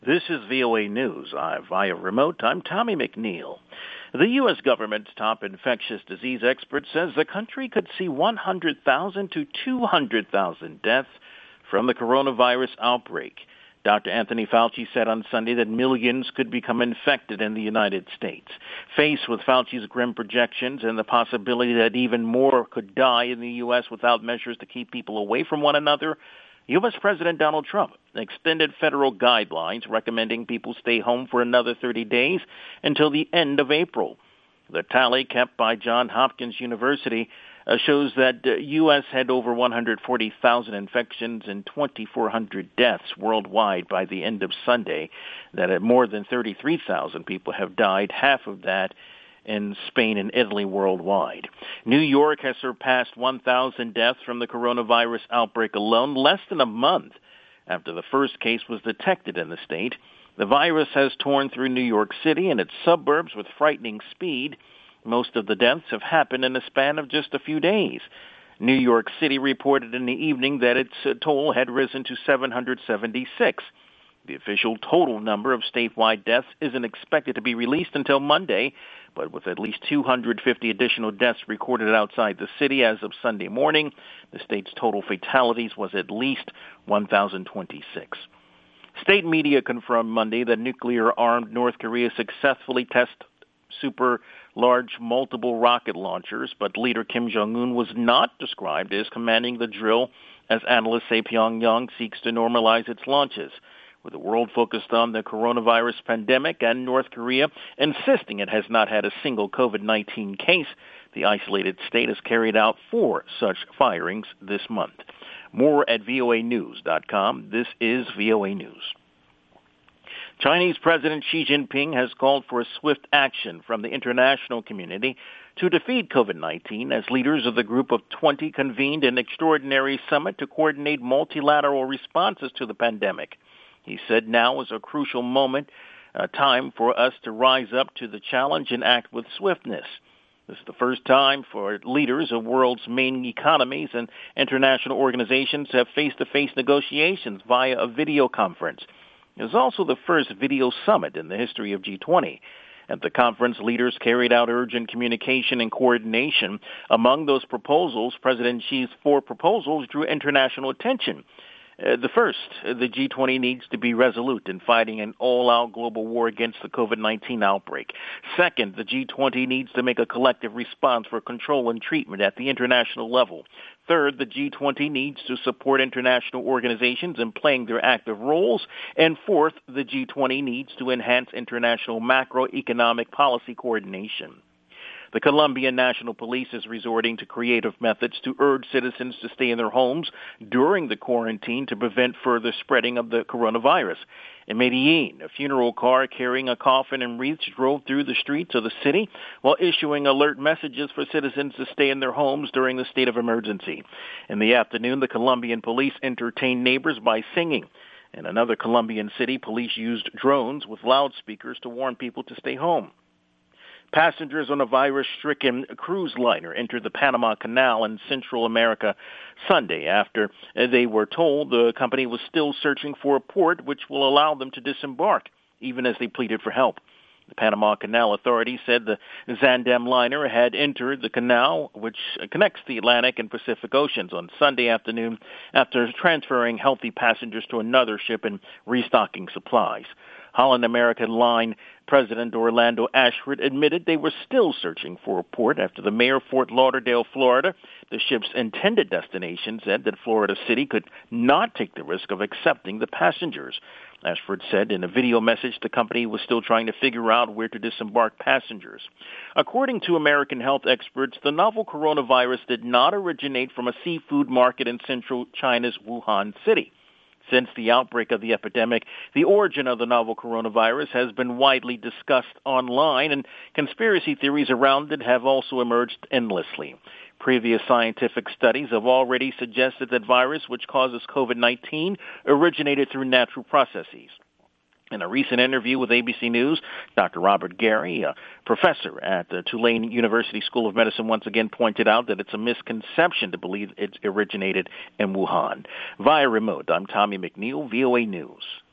This is VOA News. Via remote, I'm Tommy McNeil. The U.S. government's top infectious disease expert says the country could see 100,000 to 200,000 deaths from the coronavirus outbreak. Dr. Anthony Fauci said on Sunday that millions could become infected in the United States. Faced with Fauci's grim projections and the possibility that even more could die in the U.S. without measures to keep people away from one another, U.S. President Donald Trump extended federal guidelines recommending people stay home for another 30 days until the end of April. The tally kept by Johns Hopkins University shows that the U.S. had over 140,000 infections and 2,400 deaths worldwide by the end of Sunday, that more than 33,000 people have died, half of that in Spain and Italy worldwide. New York has surpassed 1,000 deaths from the coronavirus outbreak alone, less than a month after the first case was detected in the state. The virus has torn through New York City and its suburbs with frightening speed. Most of the deaths have happened in a span of just a few days. New York City reported in the evening that its toll had risen to 776. The official total number of statewide deaths isn't expected to be released until Monday, but with at least 250 additional deaths recorded outside the city as of Sunday morning, the state's total fatalities was at least 1,026. State media confirmed Monday that nuclear-armed North Korea successfully tested super large multiple rocket launchers, but leader Kim Jong-un was not described as commanding the drill as analysts say Pyongyang seeks to normalize its launches. With the world focused on the coronavirus pandemic and North Korea insisting it has not had a single COVID-19 case, the isolated state has carried out 4 such firings this month. More at voanews.com. This is VOA News. Chinese President Xi Jinping has called for a swift action from the international community to defeat COVID-19 as leaders of the Group of 20 convened an extraordinary summit to coordinate multilateral responses to the pandemic. He said now is a crucial moment, a time for us to rise up to the challenge and act with swiftness. This is the first time for leaders of world's main economies and international organizations to have face-to-face negotiations via a video conference. It was also the first video summit in the history of G20. At the conference, leaders carried out urgent communication and coordination. Among those proposals, President Xi's 4 proposals drew international attention. The first, the G20 needs to be resolute in fighting an all-out global war against the COVID-19 outbreak. Second, the G20 needs to make a collective response for control and treatment at the international level. Third, the G20 needs to support international organizations in playing their active roles. And fourth, the G20 needs to enhance international macroeconomic policy coordination. The Colombian National Police is resorting to creative methods to urge citizens to stay in their homes during the quarantine to prevent further spreading of the coronavirus. In Medellin, a funeral car carrying a coffin and wreaths drove through the streets of the city while issuing alert messages for citizens to stay in their homes during the state of emergency. In the afternoon, the Colombian police entertained neighbors by singing. In another Colombian city, police used drones with loudspeakers to warn people to stay home. Passengers on a virus-stricken cruise liner entered the Panama Canal in Central America Sunday after they were told the company was still searching for a port which will allow them to disembark, even as they pleaded for help. The Panama Canal Authority said the Zaandam liner had entered the canal, which connects the Atlantic and Pacific Oceans, on Sunday afternoon after transferring healthy passengers to another ship and restocking supplies. Holland American Line President Orlando Ashford admitted they were still searching for a port after the mayor of Fort Lauderdale, Florida, the ship's intended destination, said that Florida City could not take the risk of accepting the passengers. Ashford said in a video message the company was still trying to figure out where to disembark passengers. According to American health experts, the novel coronavirus did not originate from a seafood market in central China's Wuhan city. Since the outbreak of the epidemic, the origin of the novel coronavirus has been widely discussed online, and conspiracy theories around it have also emerged endlessly. Previous scientific studies have already suggested that virus, which causes COVID-19, originated through natural processes. In a recent interview with ABC News, Dr. Robert Gary, a professor at the Tulane University School of Medicine, once again pointed out that it's a misconception to believe it originated in Wuhan. Via remote, I'm Tommy McNeil, VOA News.